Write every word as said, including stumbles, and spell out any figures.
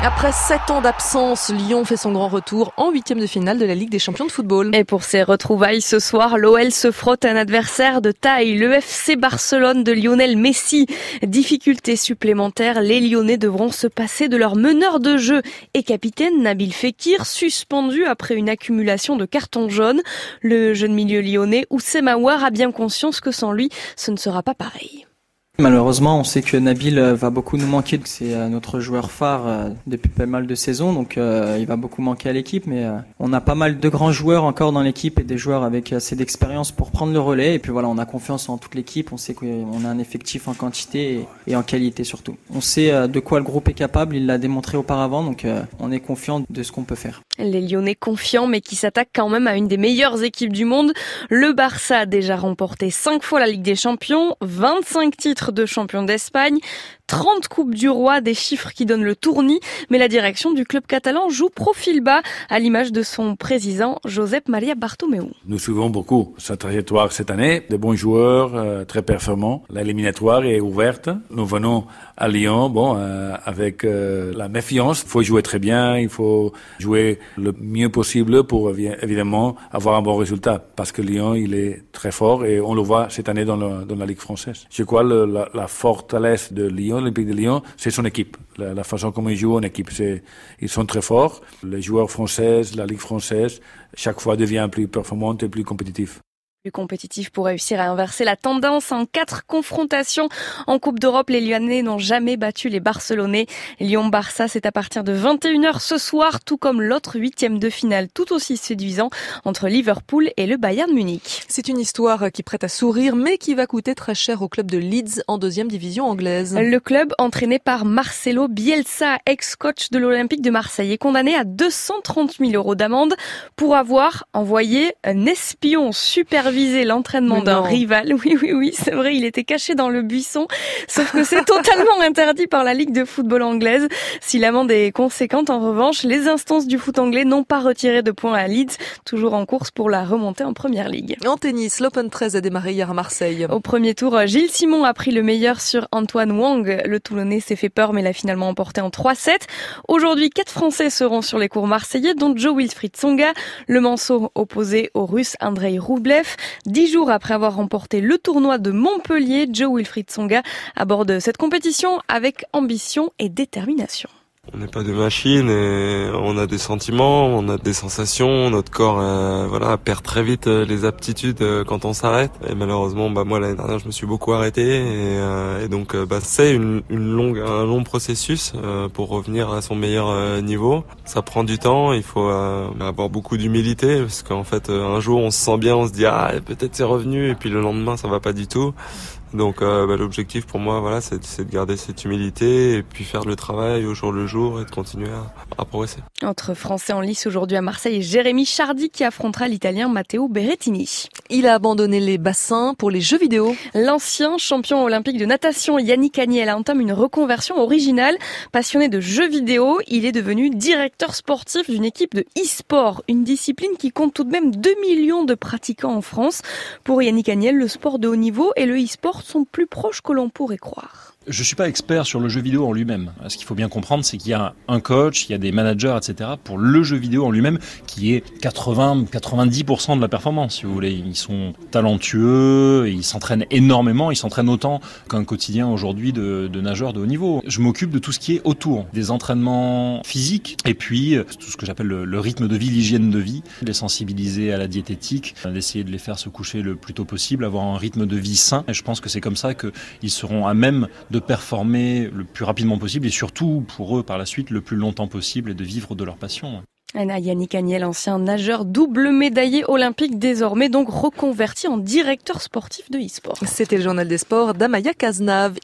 Après sept ans d'absence, Lyon fait son grand retour en huitième de finale de la Ligue des champions de football. Et pour ces retrouvailles ce soir, l'O L se frotte à un adversaire de taille, le F C Barcelone de Lionel Messi. Difficulté supplémentaire, les Lyonnais devront se passer de leur meneur de jeu et capitaine Nabil Fekir, suspendu après une accumulation de cartons jaunes. Le jeune milieu lyonnais Oussem Aouar a bien conscience que sans lui, ce ne sera pas pareil. Malheureusement, on sait que Nabil va beaucoup nous manquer. C'est notre joueur phare depuis pas mal de saisons, donc euh, il va beaucoup manquer à l'équipe. Mais euh, on a pas mal de grands joueurs encore dans l'équipe et des joueurs avec assez d'expérience pour prendre le relais. Et puis voilà, on a confiance en toute l'équipe. On sait qu'on a un effectif en quantité et, et en qualité surtout. On sait euh, de quoi le groupe est capable. Il l'a démontré auparavant, donc euh, on est confiant de ce qu'on peut faire. Les Lyonnais confiants, mais qui s'attaquent quand même à une des meilleures équipes du monde. Le Barça a déjà remporté cinq fois la Ligue des Champions, vingt-cinq titres de champion d'Espagne, trente coupes du roi, des chiffres qui donnent le tournis, mais la direction du club catalan joue profil bas, à l'image de son président Josep Maria Bartomeu. Nous suivons beaucoup sa trajectoire cette année, de bons joueurs, euh, très performants. L'éliminatoire est ouverte. Nous venons à Lyon, bon, euh, avec euh, la méfiance. Il faut jouer très bien, il faut jouer le mieux possible pour évidemment avoir un bon résultat, parce que Lyon, il est très fort et on le voit cette année dans, le, dans la Ligue française. Je crois que la, la fortalesse de Lyon, l'Olympique de Lyon, c'est son équipe. La, la façon comme ils jouent en équipe, c'est, ils sont très forts. Les joueurs français, la Ligue française, chaque fois devient plus performante et plus compétitive. Plus compétitif pour réussir à inverser la tendance en quatre confrontations. En Coupe d'Europe, les Lyonnais n'ont jamais battu les Barcelonais. Lyon-Barça, c'est à partir de vingt et une heures ce soir, tout comme l'autre huitième de finale tout aussi séduisant entre Liverpool et le Bayern Munich. C'est une histoire qui prête à sourire, mais qui va coûter très cher au club de Leeds en deuxième division anglaise. Le club, entraîné par Marcelo Bielsa, ex-coach de l'Olympique de Marseille, est condamné à deux cent trente mille euros d'amende pour avoir envoyé un espion supervisé l'entraînement d'un rival. Oui, oui, oui, c'est vrai, il était caché dans le buisson. Sauf que c'est totalement interdit par la Ligue de football anglaise. Si l'amende est conséquente, en revanche, les instances du foot anglais n'ont pas retiré de points à Leeds, toujours en course pour la remontée en première ligue. En tennis, l'Open treize a démarré hier à Marseille. Au premier tour, Gilles Simon a pris le meilleur sur Antoine Wang. Le Toulonnais s'est fait peur, mais l'a finalement emporté en trois sept. Aujourd'hui, quatre Français seront sur les cours marseillais, dont Joe-Wilfried Tsonga, le manceau opposé au Russe Andrei Rublev. Dix jours après avoir remporté le tournoi de Montpellier, Joe-Wilfried Tsonga aborde cette compétition avec ambition et détermination. On n'est pas des machines et on a des sentiments, on a des sensations, notre corps euh, voilà, perd très vite les aptitudes quand on s'arrête. Et malheureusement, bah, moi l'année dernière je me suis beaucoup arrêté et, euh, et donc bah, c'est une, une longue, un long processus euh, pour revenir à son meilleur euh, niveau. Ça prend du temps, il faut euh, avoir beaucoup d'humilité parce qu'en fait un jour on se sent bien, on se dit ah peut-être c'est revenu et puis le lendemain ça va pas du tout. Donc euh, bah, l'objectif pour moi voilà c'est, c'est de garder cette humilité et puis faire le travail au jour le jour et de continuer à, à progresser. Autre Français en lice aujourd'hui à Marseille, Jérémy Chardy qui affrontera l'Italien Matteo Berrettini. Il a abandonné les bassins pour les jeux vidéo. L'ancien champion olympique de natation Yannick Agnel entame une reconversion originale. Passionné de jeux vidéo, il est devenu directeur sportif d'une équipe de e-sport, une discipline qui compte tout de même deux millions de pratiquants en France. Pour Yannick Agnel, le sport de haut niveau et le e-sport sont plus proches que l'on pourrait croire. Je suis pas expert sur le jeu vidéo en lui-même. Ce qu'il faut bien comprendre, c'est qu'il y a un coach, il y a des managers, et cetera pour le jeu vidéo en lui-même, qui est quatre-vingts à quatre-vingt-dix pour cent de la performance, si vous voulez. Ils sont talentueux, ils s'entraînent énormément, ils s'entraînent autant qu'un quotidien aujourd'hui de, de nageurs de haut niveau. Je m'occupe de tout ce qui est autour, des entraînements physiques, et puis tout ce que j'appelle le, le rythme de vie, l'hygiène de vie, les sensibiliser à la diététique, d'essayer de les faire se coucher le plus tôt possible, avoir un rythme de vie sain. Et je pense que c'est comme ça qu'ils seront à même de performer le plus rapidement possible et surtout pour eux par la suite le plus longtemps possible et de vivre de leur passion. Yannick Agnel, ancien nageur double médaillé olympique, désormais donc reconverti en directeur sportif de e-sport. C'était le journal des sports d'Amaya Cazenave.